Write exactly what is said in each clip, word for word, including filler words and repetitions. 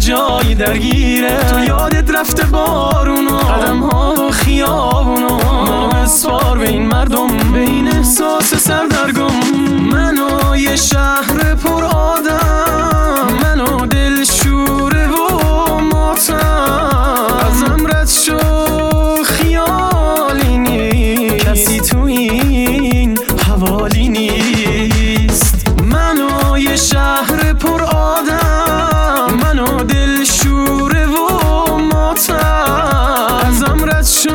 جایی درگیره. تو یادت رفته بارونو، قدم ها و خیابونو، منو بسپار به این مردم، به این احساس سردرگم. منو یه شهر پر آدم، منو دل شوره و ماتم، ازم رد شو خیالی نیست، کسی تو این حوالی نیست. منو یه شهر پر آدم، منو دل شوره و ماتم، ازم رد شو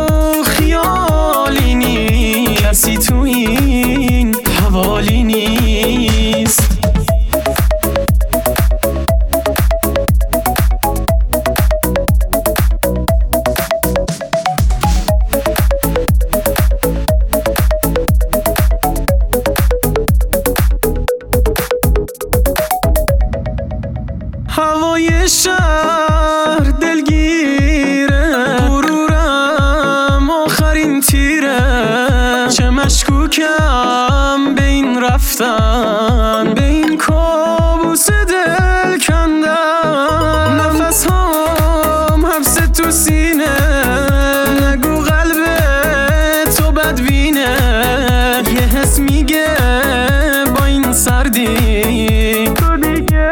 خیالی نیست، کسی تو این حوالی نیست. هوای شهر دلگیره، غرورم آخرین تیره، چه مشکوکم به این رفتن، به این کابوس دل کندن. نفس هام حبس تو سینه، نگو قلب تو بدبینه، یه حس میگه با این سردی تو دیگه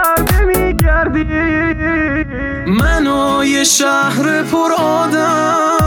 منو یه شهر پر آدم،